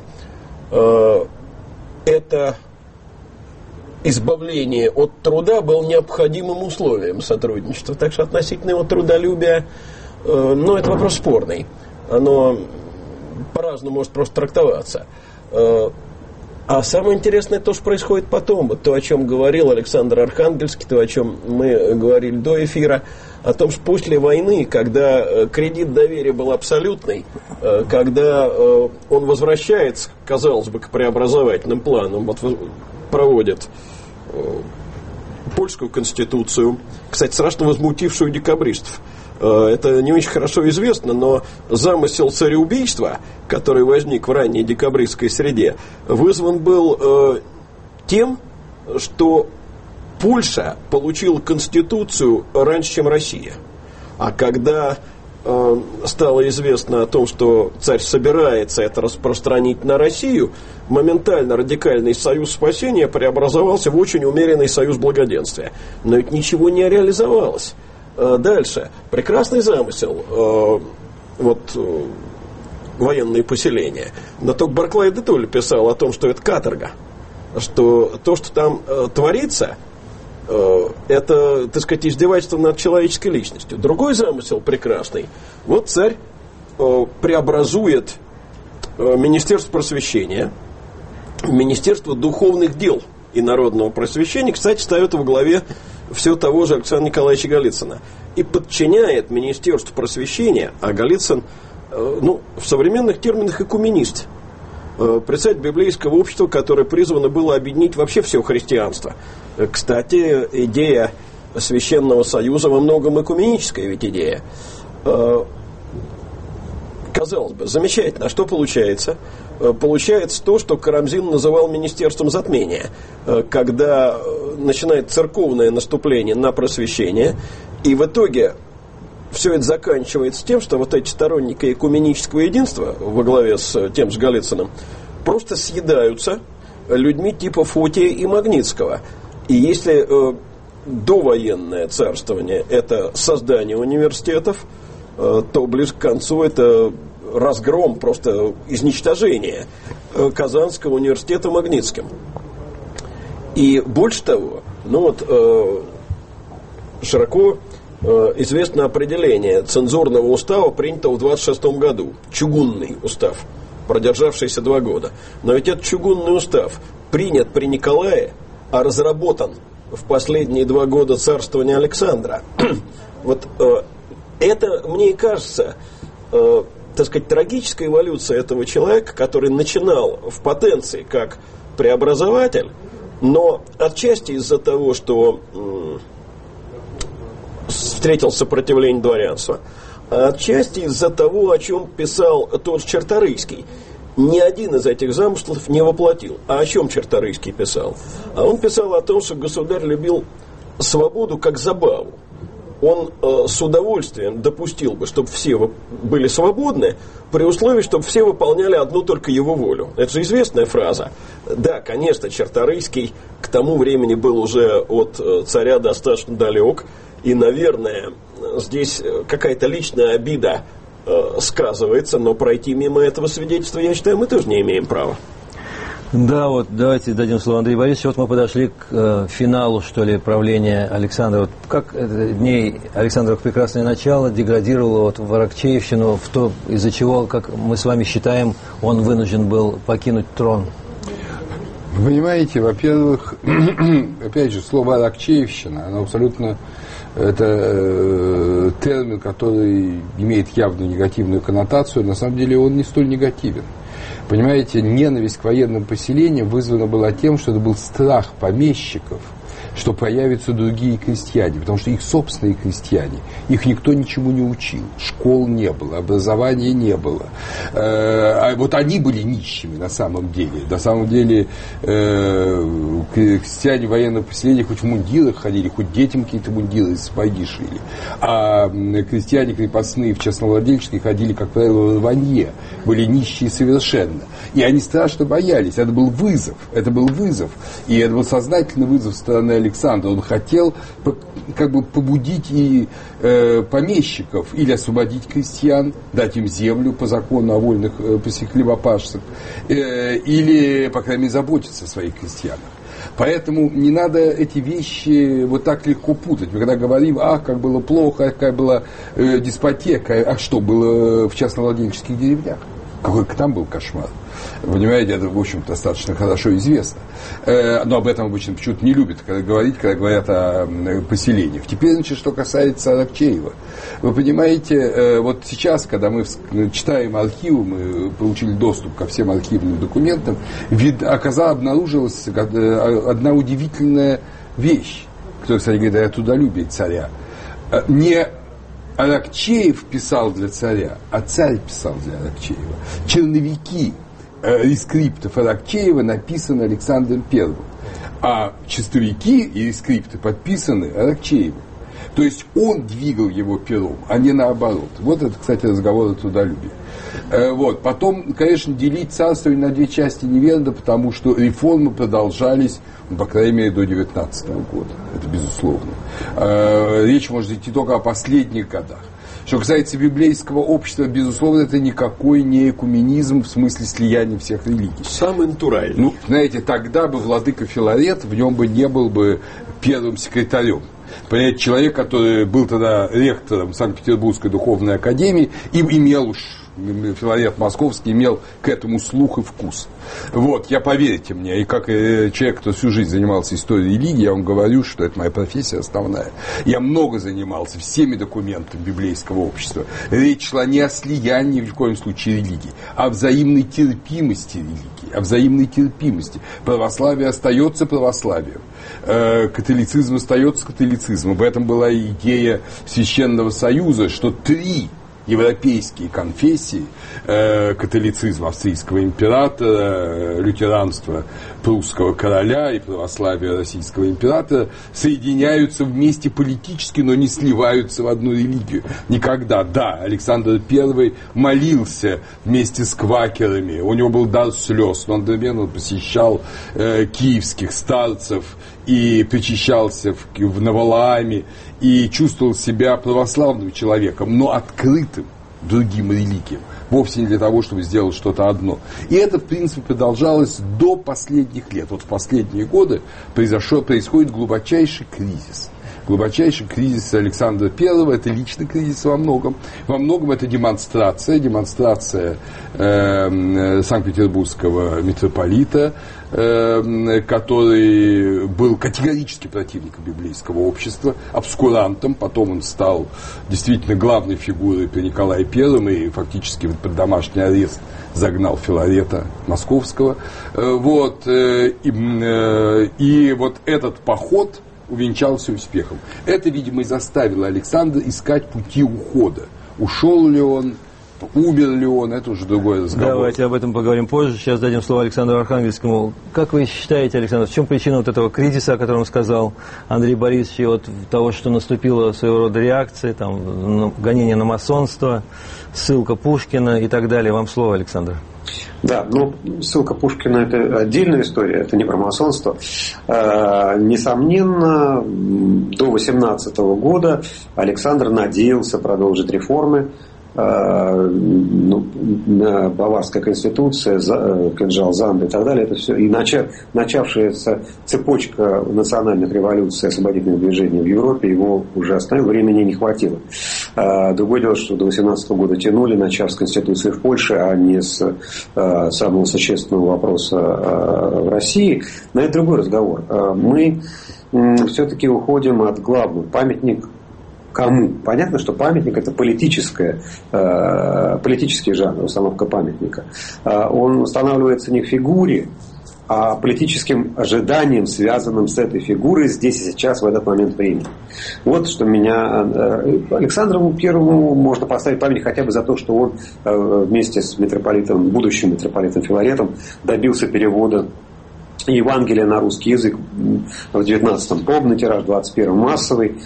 это избавление от труда было необходимым условием сотрудничества. Так что относительно его трудолюбия, ну, это вопрос спорный. Оно по-разному может просто трактоваться. А самое интересное то, что происходит потом. Вот то, о чем говорил Александр Архангельский, то, о чем мы говорили до эфира, о том, что после войны, когда кредит доверия был абсолютный, когда он возвращается, казалось бы, к преобразовательным планам, вот проводит польскую конституцию, кстати, страшно возмутившую декабристов. Это не очень хорошо известно, но замысел цареубийства, который возник в ранней декабристской среде, вызван был э, тем, что Польша получила конституцию раньше, чем Россия. А когда э, стало известно о том, что царь собирается это распространить на Россию, моментально радикальный союз спасения преобразовался в очень умеренный союз благоденствия. Но ведь ничего не реализовалось. Дальше. Прекрасный замысел. Э, вот э, военные поселения. Но только Барклай де Толль писал о том, что это каторга. Что то, что там э, творится, э, это, так сказать, издевательство над человеческой личностью. Другой замысел прекрасный. Вот царь э, преобразует э, Министерство просвещения в Министерство духовных дел и народного просвещения. Кстати, ставит во главе все того же Александра Николаевича Голицына. И подчиняет Министерству просвещения, а Голицын, э, ну, в современных терминах экуменист, э, представитель библейского общества, которое призвано было объединить вообще все христианство. Э, кстати, идея Священного Союза во многом экуменическая ведь идея. Э, казалось бы, замечательно. А что получается? Получается то, что Карамзин называл министерством затмения, когда начинает церковное наступление на просвещение, и в итоге все это заканчивается тем, что вот эти сторонники экуменического единства во главе с тем же Голицыным просто съедаются людьми типа Фотия и Магнитского. И если э, довоенное царствование – это создание университетов, э, то ближе к концу это разгром, просто изничтожение Казанского университета Магнитским. И больше того, ну вот э, широко э, известно определение цензурного устава, принятого в двадцать шестом году. Чугунный устав, продержавшийся два года. Но ведь этот чугунный устав принят при Николае, а разработан в последние два года царствования Александра. Вот э, это, мне и кажется, э, так сказать, трагическая эволюция этого человека, который начинал в потенции как преобразователь, но отчасти из-за того, что м- встретил сопротивление дворянства, а отчасти из-за того, о чем писал тот же Черторийский. Ни один из этих замыслов не воплотил. А о чем Черторийский писал? А он писал о том, что государь любил свободу как забаву. Он э, с удовольствием допустил бы, чтобы все были свободны, при условии, чтобы все выполняли одну только его волю. Это же известная фраза. Да, конечно, Черторийский к тому времени был уже от э, царя достаточно далек, и, наверное, здесь какая-то личная обида э, сказывается, но пройти мимо этого свидетельства, я считаю, мы тоже не имеем права. Да, вот давайте дадим слово Андрею Борисовичу. Вот мы подошли к э, финалу, что ли, правления Александра. Вот как э, дней Александра прекрасное начало деградировало вот в Аракчеевщину, в то, из-за чего, как мы с вами считаем, он вынужден был покинуть трон? Вы понимаете, во-первых, опять же, слово Аракчеевщина, оно абсолютно, это э, термин, который имеет явную негативную коннотацию. На самом деле он не столь негативен. Понимаете, ненависть к военным поселениям вызвана была тем, что это был страх помещиков что появятся другие крестьяне, потому что их собственные крестьяне, их никто ничему не учил, школ не было, образования не было. А вот они были нищими на самом деле. На самом деле крестьяне военных поселений хоть в мундирах ходили, хоть детям какие-то мундиры из сапоги шили, а крестьяне крепостные в частновладельческие ходили, как правило, в рванье, были нищие совершенно. И они страшно боялись. Это был вызов. Это был вызов. И это был сознательный вызов со стороны Александра. Он хотел как бы побудить и э, помещиков или освободить крестьян, дать им землю по закону о вольных э, хлебопашцах, э, или, по крайней мере, заботиться о своих крестьянах. Поэтому не надо эти вещи вот так легко путать. Мы когда говорим, ах, как было плохо, какая была э, диспотека, а что было в частновладельческих деревнях? Какой там был кошмар. Понимаете, это, в общем, достаточно хорошо известно. Но об этом обычно почему-то не любят когда говорить, когда говорят о поселениях. Теперь, значит, что касается Аракчеева. Вы понимаете, вот сейчас, когда мы читаем архивы, мы получили доступ ко всем архивным документам, вид, оказалось, обнаружилась одна удивительная вещь, которая, кстати, говорит о трудолюбии царя. Не Аракчеев писал для царя, а царь писал для Аракчеева. Черновики рескриптов Аракчеева написаны Александром Первым, а чистовики и рескрипты подписаны Аракчеевым. То есть он двигал его пером, а не наоборот. Вот это, кстати, разговор о трудолюбии. Вот. Потом, конечно, делить царство на две части неверно, потому что реформы продолжались, ну, по крайней мере, до девятнадцатого года. Это безусловно. Речь может идти только о последних годах. Что касается библейского общества, безусловно, это никакой не экуменизм в смысле слияния всех религий. Сам натуральный. Ну, знаете, тогда бы владыка Филарет, в нем бы не был бы первым секретарем. Понимаете, человек, который был тогда ректором Санкт-Петербургской духовной академии, и имел уж, Филарет Московский имел к этому слух и вкус. Вот, я, поверьте мне, и как человек, кто всю жизнь занимался историей религии, я вам говорю, что это моя профессия основная. Я много занимался всеми документами библейского общества. Речь шла не о слиянии в коем случае религии, а о взаимной терпимости религии, о взаимной терпимости. Православие остается православием, католицизм остается католицизмом. В этом была идея Священного Союза, что три европейские конфессии, э, католицизм австрийского императора, лютеранство прусского короля и православие российского императора, соединяются вместе политически, но не сливаются в одну религию. Никогда. Да, Александр Первый молился вместе с квакерами, у него был дар слез, но он одновременно посещал э, киевских старцев и причащался в, в Навалааме, и чувствовал себя православным человеком, но открытым другим религиям. Вовсе не для того, чтобы сделать что-то одно. И это, в принципе, продолжалось до последних лет. Вот в последние годы произошел, происходит глубочайший кризис. Глубочайший кризис Александра Первого, это личный кризис во многом. Во многом это демонстрация, демонстрация э, Санкт-Петербургского митрополита, э, который был категорически противником библейского общества, обскурантом. Потом он стал действительно главной фигурой при Николае Первом и фактически под домашний арест загнал Филарета Московского. Э, вот, э, и, э, и вот этот поход увенчался успехом. Это, видимо, и заставило Александра искать пути ухода. Ушел ли он, умер ли он, это уже другой разговор. Давайте об этом поговорим позже. Сейчас дадим слово Александру Архангельскому. Как вы считаете, Александр, в чем причина вот этого кризиса, о котором сказал Андрей Борисович, и вот того, что наступила своего рода реакция, там, гонение на масонство, ссылка Пушкина и так далее? Вам слово, Александр. Да, ну, ссылка Пушкина – это отдельная история, это не про масонство. Э, несомненно, до восемнадцатого года Александр надеялся продолжить реформы. Э, ну, Баварская конституция, кинжал Занда и так далее, это все. И начав, начавшаяся цепочка национальных революций, освободительных движений в Европе его уже остановило, времени не хватило. Другое дело, что до восемнадцатого года тянули, начав с Конституции в Польше, а не с э, самого существенного вопроса э, в России. Но это другой разговор. Э, мы э, все-таки уходим от главного. Памятник кому? Понятно, что памятник – это политическое, э, политический жанр, установка памятника. Э, он устанавливается не к фигуре а политическим ожиданиям, связанным с этой фигурой здесь и сейчас, в этот момент времени. Вот что меня... Александру Первому можно поставить память хотя бы за то, что он вместе с митрополитом, будущим митрополитом Филаретом добился перевода Евангелие на русский язык в девятнадцатом пробный тираж, в двадцать первом массовый,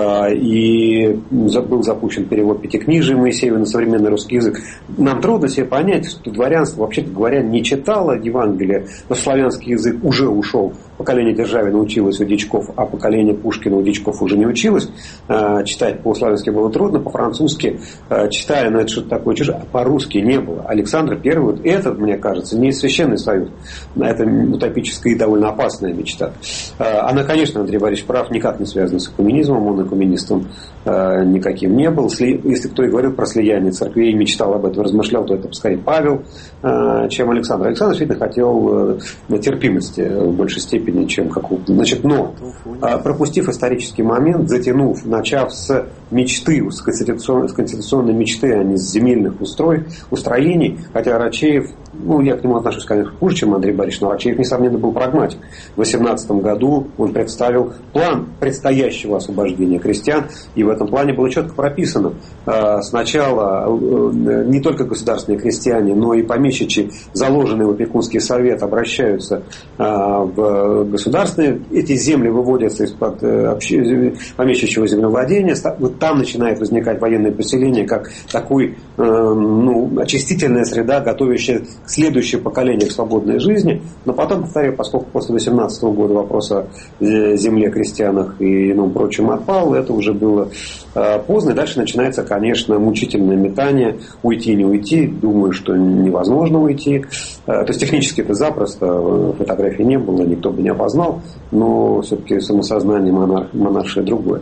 и был запущен перевод Пятикнижия Моисеева на современный русский язык. Нам трудно себе понять, что дворянство, вообще-то говоря, не читало Евангелие, но славянский язык уже ушел. Поколение Державина училось у дичков, а поколение Пушкина у дичков уже не училось. Читать по-славянски было трудно, по-французски читали, но это что-то такое чужое, а по-русски не было. Александр Первый, это, мне кажется, не Священный Союз, это утопическая и довольно опасная мечта. Она, конечно, Андрей Борисович прав, никак не связана с экуменизмом, он экуменистом никаким не был. Если кто и говорил про слияние церквей и мечтал об этом, размышлял, то это скорее Павел, чем Александр. Александр, действительно, хотел терпимости в большей степени, чем какого-то. Значит, но, пропустив исторический момент, затянув, начав с мечты, с конституционной, с конституционной мечты, а не с земельных устрой, устроений, хотя Рачеев, ну, я к нему отношусь, конечно, хуже, чем Андрей Борисович, но Рачеев, несомненно, был прагматик. В восемнадцатом году он представил план предстоящего освобождения крестьян, и в этом плане было четко прописано. Сначала не только государственные крестьяне, но и помещичьи, заложенные в опекунский совет, обращаются в государственные. Эти земли выводятся из-под помещичьего землевладения. Вот там начинает возникать военное поселение, как такой, ну, очистительная среда, готовящая к следующее поколение к свободной жизни. Но потом, повторяю, поскольку после восемнадцатого года вопрос о земле, крестьянах и ином прочем отпал, это уже было поздно. И дальше начинается, конечно, мучительное метание. Уйти, не уйти. Думаю, что невозможно уйти. То есть технически это запросто. Фотографий не было, никто бы не опознал. Но все-таки самосознание монарх, монаршее другое.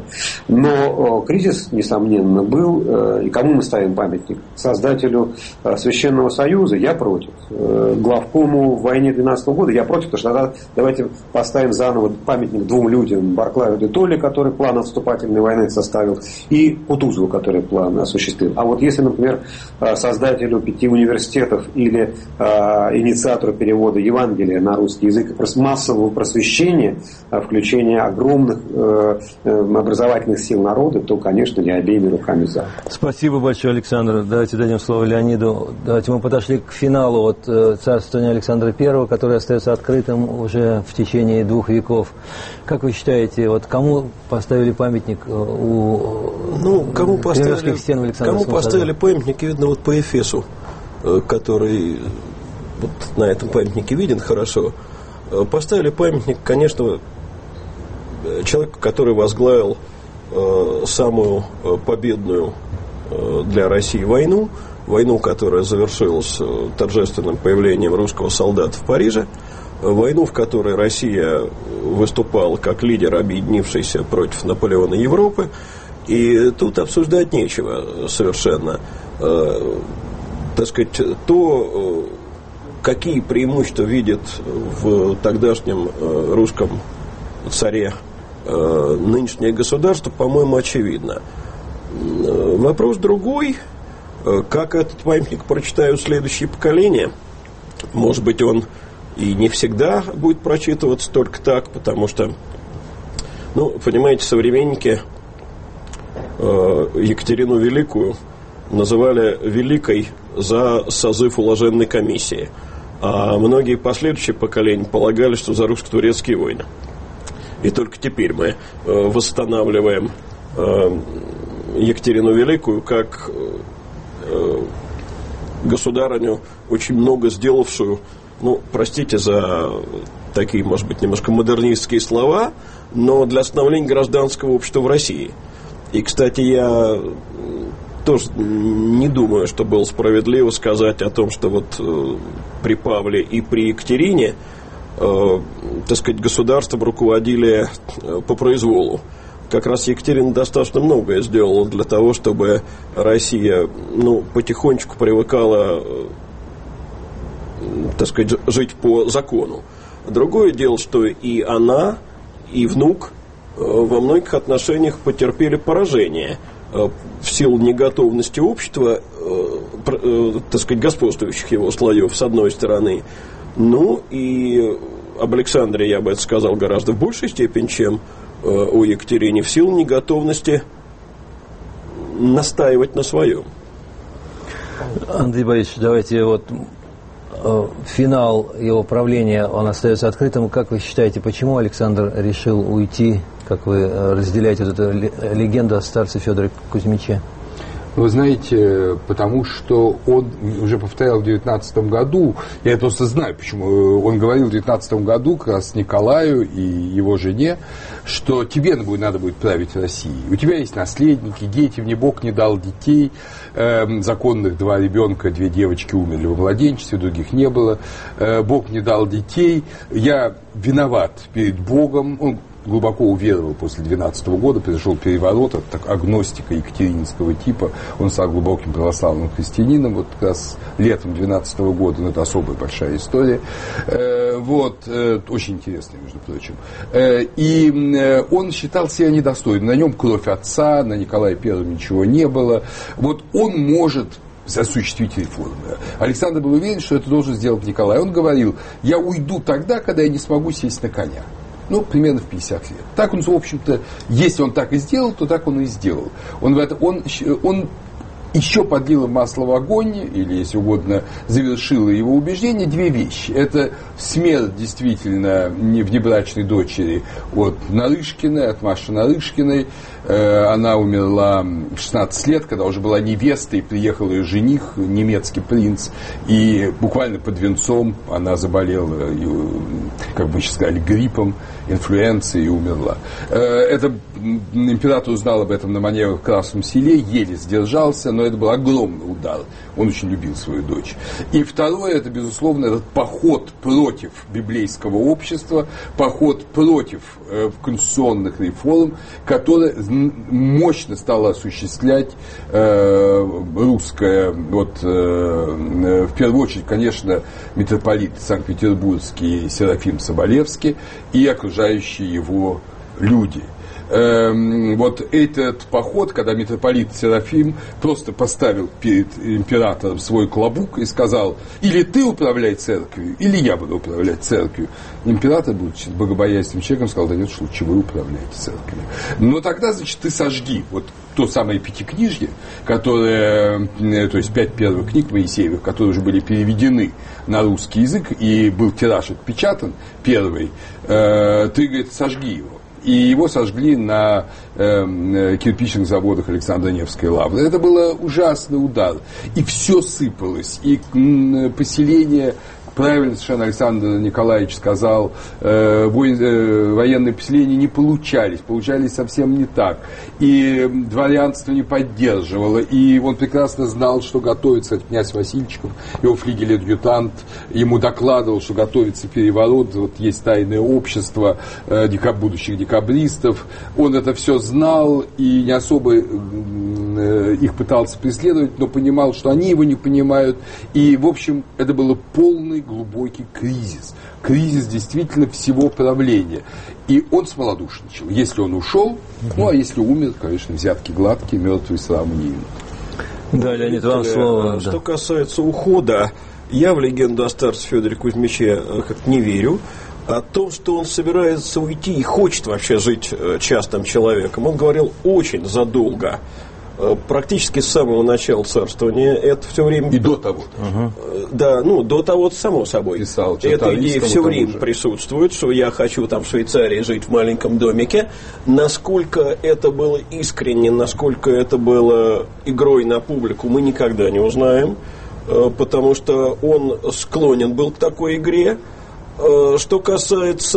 Но кризис, несомненно, был. И кому мы ставим памятник? Создателю Священного Союза. Я против. Главкому в войне двенадцатого года я против, потому что тогда давайте поставим заново памятник двум людям: Барклаю де Толли, который план отступательной войны составил, и Кутузову, который план осуществил. А вот если, например, создателю пяти университетов или инициатору перевода Евангелия на русский язык и массового просвещения, включения огромных образовательных сил народа, то, конечно, я обеими руками за. Спасибо большое, Александр. Давайте дадим слово Леониду. Давайте мы подошли к финалу вот царствования Александра Первого, которое остается открытым уже в течение двух веков. Как вы считаете, вот кому поставили памятник у ну, кому поставили, стен в Александровском кому поставили памятник, видно, вот по Эфесу, который вот на этом памятнике виден хорошо. Поставили памятник, конечно, человеку, который возглавил э, самую победную э, для России войну, войну, которая завершилась торжественным появлением русского солдата в Париже, войну, в которой Россия выступала как лидер, объединившийся против Наполеона Европы. И тут обсуждать нечего совершенно. Э, так сказать, то, какие преимущества видит в тогдашнем э, русском царе э, нынешнее государство, по-моему, очевидно. Э, вопрос другой. Как этот памятник прочитают следующие поколения? Может быть, он и не всегда будет прочитываться только так, потому что, ну, понимаете, современники э, Екатерину Великую называли великой за созыв уложенной комиссии, а многие последующие поколения полагали, что за русско-турецкие войны. И только теперь мы э, восстанавливаем э, Екатерину Великую как э, государыню, очень много сделавшую, ну, простите за такие, может быть, немножко модернистские слова, но для становления гражданского общества в России. И, кстати, я тоже не думаю, что было справедливо сказать о том, что вот э, при Павле и при Екатерине, э, так сказать, государством руководили э, по произволу. Как раз Екатерина достаточно многое сделала для того, чтобы Россия, ну, потихонечку привыкала, э, так сказать, жить по закону. Другое дело, что и она, и внук э, во многих отношениях потерпели поражение в силу неготовности общества, э, э, так сказать, господствующих его слоев, с одной стороны. Ну и об Александре я бы это сказал гораздо в большей степени, чем э, о Екатерине, в силу неготовности настаивать на своем. Андрей Борисович, давайте вот э, финал его правления, он остается открытым. Как вы считаете, почему Александр решил уйти? Как вы разделяете вот эту легенду о старце Федоре Кузьмиче? Вы знаете, потому что он уже повторял в девятнадцатом году, я просто знаю, почему, он говорил в девятнадцатом году как раз Николаю и его жене, что тебе надо будет править Россией. У тебя есть наследники, дети, мне Бог не дал детей, э, законных два ребенка, две девочки умерли во младенчестве, других не было, э, Бог не дал детей, я виноват перед Богом. Он глубоко уверовал после двенадцатого года, произошел переворот от так, агностика екатерининского типа. Он стал глубоким православным христианином, вот как раз летом двенадцатого года, ну, это особая большая история. Э, вот, э, очень интересная, между прочим. Э, и э, он считал себя недостойным. На нем кровь отца, на Николае Первом ничего не было. Вот он может осуществить реформы. Александр был уверен, что это должен сделать Николай. Он говорил: я уйду тогда, когда я не смогу сесть на коня. Ну, примерно в пятьдесят лет. Так он, в общем-то, если он так и сделал, то так он и сделал. Он, в это, он, он еще подлил масло в огонь, или, если угодно, завершило его убеждение, две вещи. Это смерть, действительно, внебрачной дочери от Нарышкиной, от Маши Нарышкиной. Она умерла в шестнадцать лет, когда уже была невестой, приехал ее жених, немецкий принц, и буквально под венцом она заболела, как бы сейчас сказали, гриппом, инфлюенцией, и умерла. Это, император узнал об этом на маневрах в Красном Селе, еле сдержался, но это был огромный удар. Он очень любил свою дочь. И второе, это, безусловно, этот поход против библейского общества, поход против э, конституционных реформ, который мощно стало осуществлять э, русская, вот, э, в первую очередь, конечно, митрополит Санкт-Петербургский Серафим Соболевский и окружающие его люди. Вот этот поход, когда митрополит Серафим просто поставил перед императором свой клобук и сказал: или ты управляй церковью, или я буду управлять церковью. Император, будучи богобоязненным человеком, сказал: да нет, что лучше вы управляете церковью. Но тогда, значит, ты сожги вот то самое пятикнижье, которое, то есть пять первых книг Моисеевых, которые уже были переведены на русский язык, и был тираж отпечатан, первый, ты, говорит, сожги его. И его сожгли на э, кирпичных заводах Александра Невской лавры. Это был ужасный удар. И все сыпалось. И э, поселение, правильно совершенно Александр Николаевич сказал, э, вой, э, военные поселения не получались. Получались совсем не так. И дворянство не поддерживало. И он прекрасно знал, что готовится князь Васильчиков, его флигель-адъютант, ему докладывал, что готовится переворот, вот есть тайное общество э, декаб, будущих декабристов. Он это все знал и не особо э, их пытался преследовать, но понимал, что они его не понимают. И, в общем, это был полный глубокий кризис. Кризис действительно всего правления. И он смолодушничал. Если он ушел, ну а если умер, конечно, взятки гладкие, мертвые сраму не имеют. Да, Леонид, вам слово. Что да. касается ухода, я в легенду о старце Федоре Кузьмиче как не верю. О том, что он собирается уйти и хочет вообще жить частным человеком, он говорил очень задолго. Практически с самого начала царствования, это все время... И до того. Угу. Да, ну, до того, само собой. Писал, эта идея все время присутствует, что я хочу там в Швейцарии жить в маленьком домике. Насколько это было искренне, насколько это было игрой на публику, мы никогда не узнаем, потому что он склонен был к такой игре. Что касается,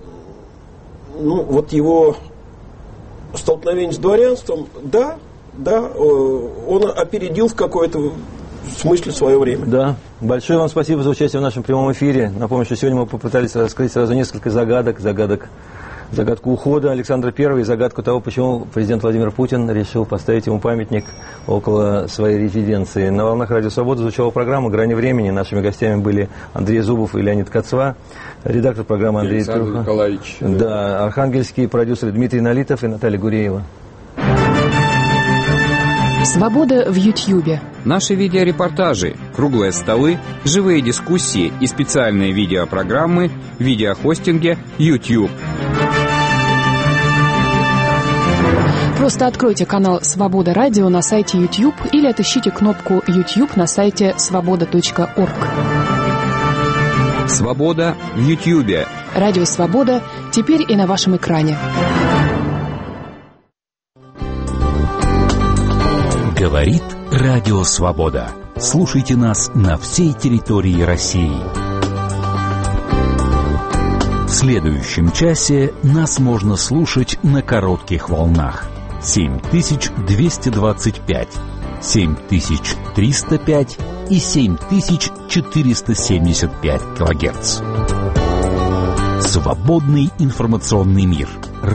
ну, вот его столкновения с дворянством, да, Да, он опередил в какой-то смысле свое время. Да. Большое вам спасибо за участие в нашем прямом эфире. Напомню, что сегодня мы попытались раскрыть сразу несколько загадок. Загадок, загадку ухода Александра Первого и загадку того, почему президент Владимир Путин решил поставить ему памятник около своей резиденции. На волнах Радио Свобода звучала программа «Грани времени». Нашими гостями были Андрей Зубов и Леонид Кацва. Редактор программы Андрей Александр Труха. Николаевич. Да, архангельские продюсеры Дмитрий Налитов и Наталья Гуреева. Свобода в Ютьюбе. Наши видеорепортажи, круглые столы, живые дискуссии и специальные видеопрограммы в видеохостинге YouTube. Просто откройте канал «Свобода Радио» на сайте YouTube или отыщите кнопку YouTube на сайте свобода точка орг. Свобода в Ютьюбе. Радио «Свобода» теперь и на вашем экране. Говорит Радио Свобода. Слушайте нас на всей территории России. В следующем часе нас можно слушать на коротких волнах. семь тысяч двести двадцать пять, семь тысяч триста пять и семь тысяч четыреста семьдесят пять килогерц. Свободный информационный мир.